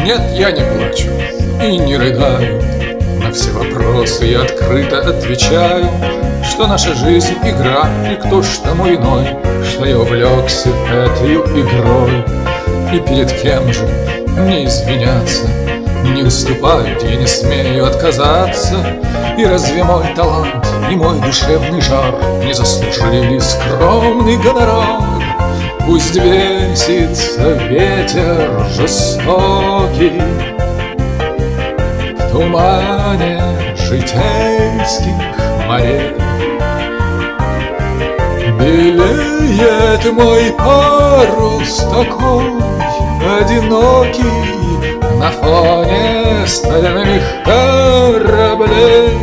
Нет, я не плачу и не рыдаю. На все вопросы я открыто отвечаю, что наша жизнь — игра, и кто ж тому иной, что я увлекся этой игрой. И перед кем же мне извиняться? Не уступать я не смею отказаться. И разве мой талант и мой душевный жар не заслужили скромный гонорар? Пусть бесится ветер жестокий в тумане житейских морей. Белеет мой парус такой одинокий на фоне стальных кораблей.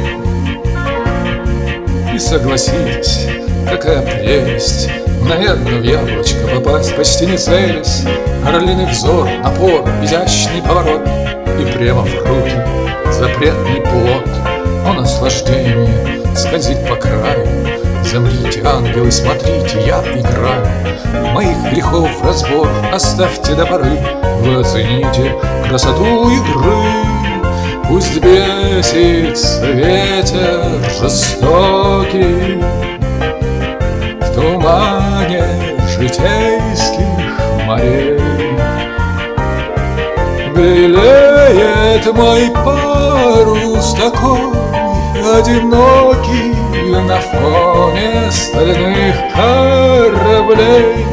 И согласитесь, какая прелесть мгновенно в яблочко попасть, почти не целясь. Орлиный взор, напор, изящный поворот, и прямо в руки запретный плод. О наслаждение скользит по краю. Замрите, ангелы, смотрите, я играю. Моих грехов разбор оставьте до поры. Вы оцените красоту игры. Пусть бесится ветер жестокий в тумане житейских морей. Белеет мой парус такой одинокий на фоне стальных кораблей.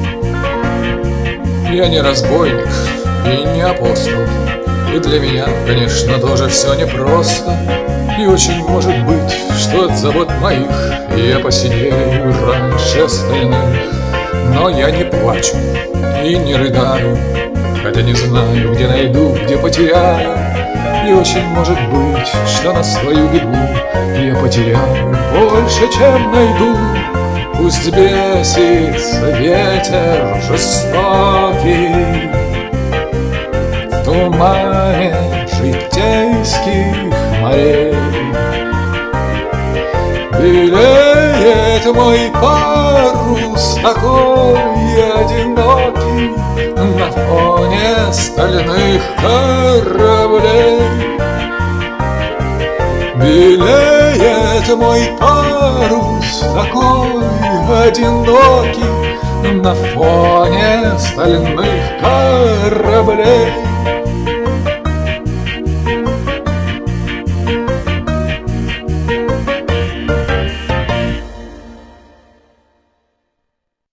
Я не разбойник и не апостол, и для меня, конечно, тоже все непросто. И очень может быть, что от забот моих я посидею раньше остальных. Но я не плачу и не рыдаю, хотя не знаю, где найду, где потеряю. И очень может быть, что на свою беду я потеряю больше, чем найду. Пусть бесится ветер жестокий в тумане житейских морей. Белеет мой парус такой одинокий на фоне стальных кораблей. Белеет мой парус такой одинокий на фоне стальных кораблей.